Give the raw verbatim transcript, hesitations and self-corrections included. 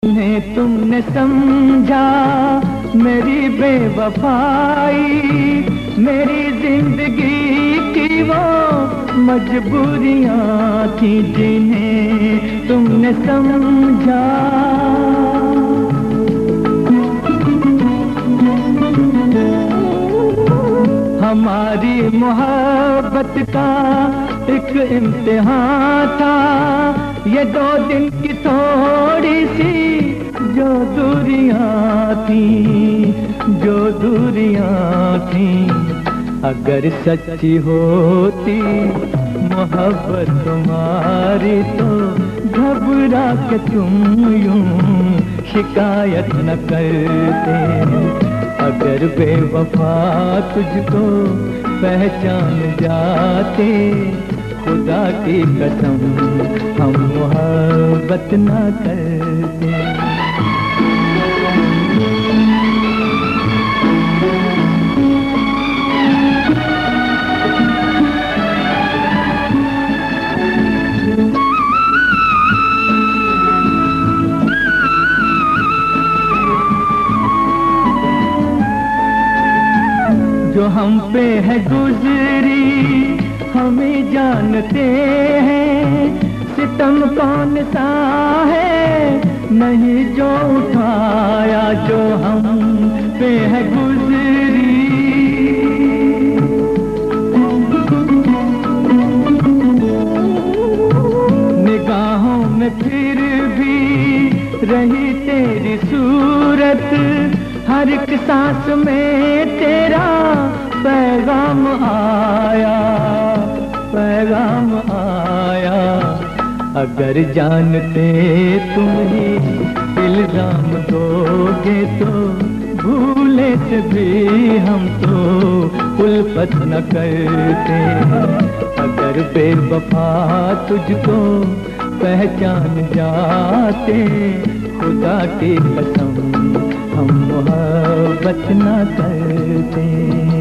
तुम्हें तुमने समझा मेरी बेवफाई, मेरी जिंदगी की वो मजबूरियां थी जिन्हें तुमने समझा। हमारी मोहब्बत का एक इम्तिहान था, ये दो दिन की थोड़ी सी जो दूरियां थी, जो दूरियां थी। अगर सच्ची होती मोहब्बत तुम्हारी तो घबरा के तुम यूं शिकायत न करते। अगर बेवफा तुझको पहचान जाते, खुदा की कसम हम मोहब्बत न करते। जो हम पे है गुजरी हमें जानते हैं, सितम कौन सा है नहीं जो उठाया जो हम पे है गुजरी। निगाहों में फिर भी रही तेरी सूरत, हर एक सांस में तेरा पैगाम आया, पैगाम आया। अगर जानते तुम ही इल्जाम दोगे तो भूले से भी हम तो उल्फत न करते। अगर बेवफा तुझको पहचान जाते, खुदा की कसम हम मोहब्बत न करते।